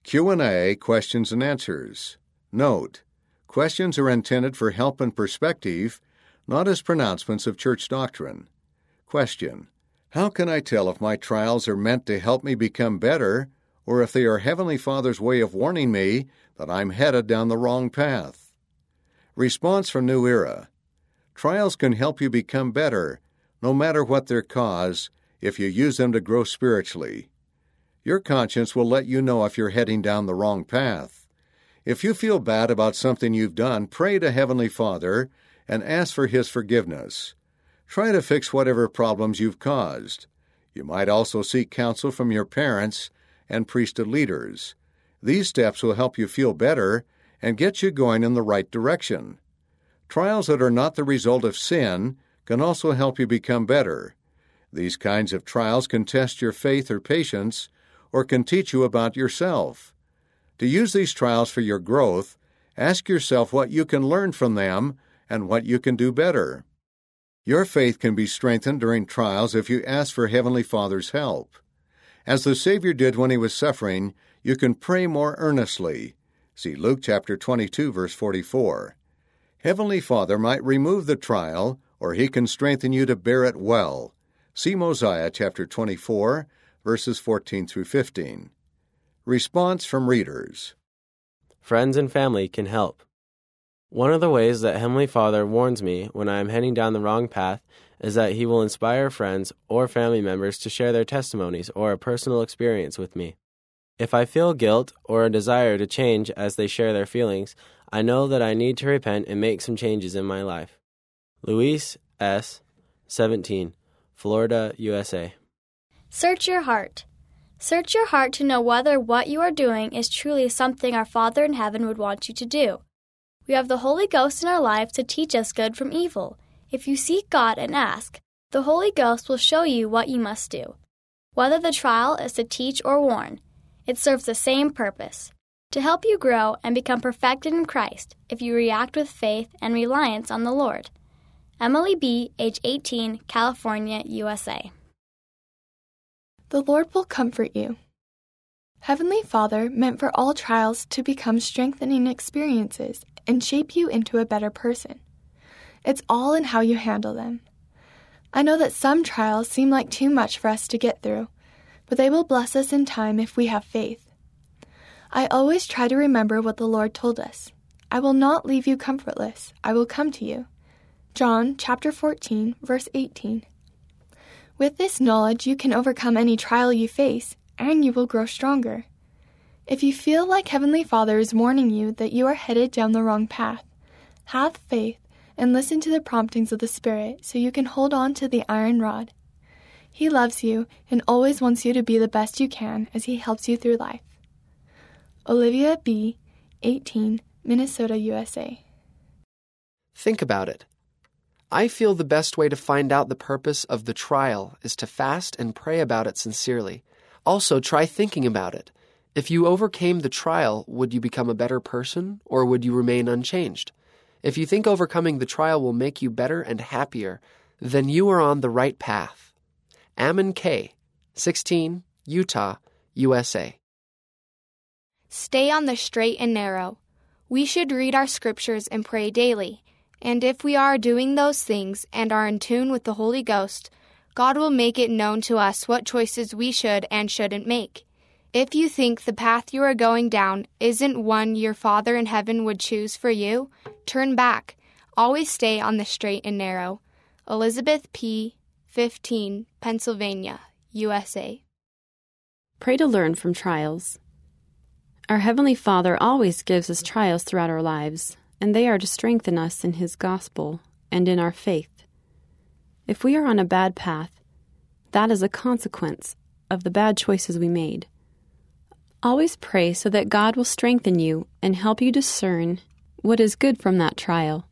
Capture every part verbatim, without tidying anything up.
Q and A, questions and answers. Note: questions are intended for help and perspective, not as pronouncements of church doctrine. Question: how can I tell if my trials are meant to help me become better, or if they are Heavenly Father's way of warning me that I'm headed down the wrong path? Response from New Era: trials can help you become better, no matter what their cause, if you use them to grow spiritually. Your conscience will let you know if you're heading down the wrong path. If you feel bad about something you've done, pray to Heavenly Father and ask for His forgiveness. Try to fix whatever problems you've caused. You might also seek counsel from your parents and priesthood leaders. These steps will help you feel better and get you going in the right direction. Trials that are not the result of sin can also help you become better. These kinds of trials can test your faith or patience, or can teach you about yourself. To use these trials for your growth, ask yourself what you can learn from them and what you can do better. Your faith can be strengthened during trials if you ask for Heavenly Father's help. As the Savior did when He was suffering, you can pray more earnestly. See Luke chapter twenty-two, verse forty-four. Heavenly Father might remove the trial, or He can strengthen you to bear it well. See Mosiah chapter twenty-four, verses fourteen through fifteen. Response from readers. Friends and family can help. One of the ways that Heavenly Father warns me when I am heading down the wrong path is that He will inspire friends or family members to share their testimonies or a personal experience with me. If I feel guilt or a desire to change as they share their feelings, I know that I need to repent and make some changes in my life. Luis S., seventeen, Florida, U S A. Search your heart. Search your heart to know whether what you are doing is truly something our Father in heaven would want you to do. We have the Holy Ghost in our lives to teach us good from evil. If you seek God and ask, the Holy Ghost will show you what you must do. Whether the trial is to teach or warn, it serves the same purpose, to help you grow and become perfected in Christ if you react with faith and reliance on the Lord. Emily B., age eighteen, California, U S A. The Lord will comfort you. Heavenly Father meant for all trials to become strengthening experiences and shape you into a better person. It's all in how you handle them. I know that some trials seem like too much for us to get through, but they will bless us in time if we have faith. I always try to remember what the Lord told us. I will not leave you comfortless. I will come to you. John chapter fourteen, verse eighteen. With this knowledge, you can overcome any trial you face, and you will grow stronger. If you feel like Heavenly Father is warning you that you are headed down the wrong path, have faith and listen to the promptings of the Spirit so you can hold on to the iron rod. He loves you and always wants you to be the best you can as He helps you through life. Olivia B., eighteen, Minnesota, U S A. Think about it. I feel the best way to find out the purpose of the trial is to fast and pray about it sincerely. Also, try thinking about it. If you overcame the trial, would you become a better person, or would you remain unchanged? If you think overcoming the trial will make you better and happier, then you are on the right path. Ammon K., sixteen, Utah, U S A. Stay on the straight and narrow. We should read our scriptures and pray daily. And if we are doing those things and are in tune with the Holy Ghost, God will make it known to us what choices we should and shouldn't make. If you think the path you are going down isn't one your Father in heaven would choose for you, turn back. Always stay on the straight and narrow. Elizabeth P., fifteen, Pennsylvania, U S A. Pray to learn from trials. Our Heavenly Father always gives us trials throughout our lives, and they are to strengthen us in His gospel and in our faith. If we are on a bad path, that is a consequence of the bad choices we made. Always pray so that God will strengthen you and help you discern what is good from that trial.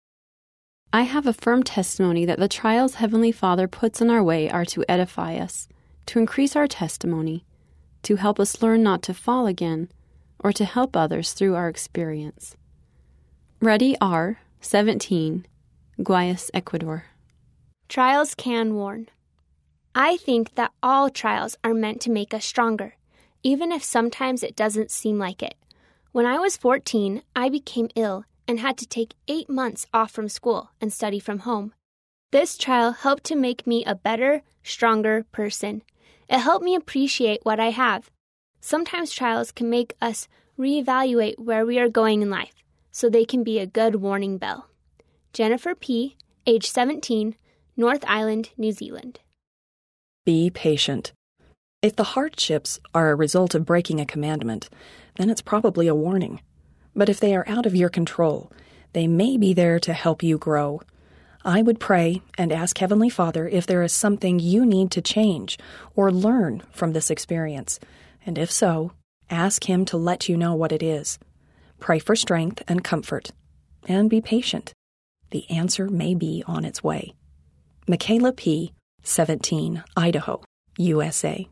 I have a firm testimony that the trials Heavenly Father puts in our way are to edify us, to increase our testimony, to help us learn not to fall again, or to help others through our experience. Reddy R., seventeen, Guayas, Ecuador. Trials can warn. I think that all trials are meant to make us stronger. even if sometimes it doesn't seem like it. When I was fourteen, I became ill and had to take eight months off from school and study from home. This trial helped to make me a better, stronger person. It helped me appreciate what I have. Sometimes trials can make us reevaluate where we are going in life, so they can be a good warning bell. Jennifer P., age seventeen, North Island, New Zealand. Be patient. If the hardships are a result of breaking a commandment, then it's probably a warning. But if they are out of your control, they may be there to help you grow. I would pray and ask Heavenly Father if there is something you need to change or learn from this experience, and if so, ask Him to let you know what it is. Pray for strength and comfort, and be patient. The answer may be on its way. Michaela P., seventeen, Idaho, U S A.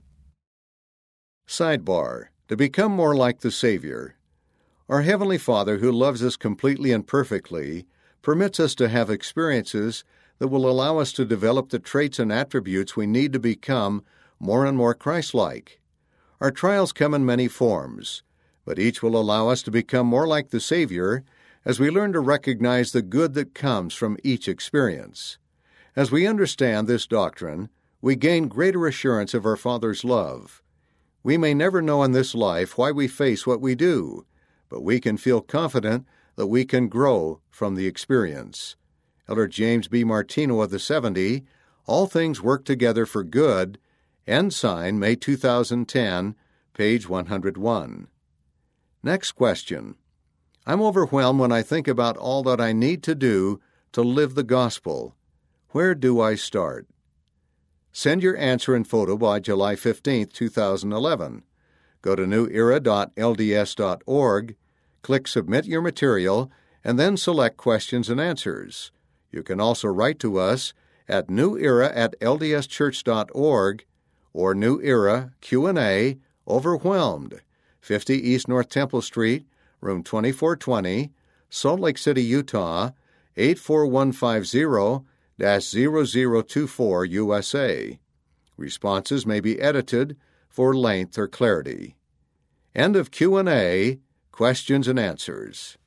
Sidebar: To become more like the Savior. Our Heavenly Father, who loves us completely and perfectly, permits us to have experiences that will allow us to develop the traits and attributes we need to become more and more Christ-like. Our trials come in many forms, but each will allow us to become more like the Savior as we learn to recognize the good that comes from each experience. As we understand this doctrine, we gain greater assurance of our Father's love. We may never know in this life why we face what we do, but we can feel confident that we can grow from the experience. Elder James B. Martino of the seventy, All Things Work Together for Good, Ensign, May two thousand ten, page one hundred one. Next question. I'm overwhelmed when I think about all that I need to do to live the gospel. Where do I start? Send your answer and photo by July fifteenth, two thousand eleven. Go to new era dot l d s dot org, click Submit Your Material, and then select Questions and Answers. You can also write to us at newera at l d s church dot org or New Era, Q and A, Overwhelmed, fifty East North Temple Street, room twenty-four twenty, Salt Lake City, Utah, eight four one five zero dash zero zero two four U S A. Responses may be edited for length or clarity. End of Q and A, Questions and Answers.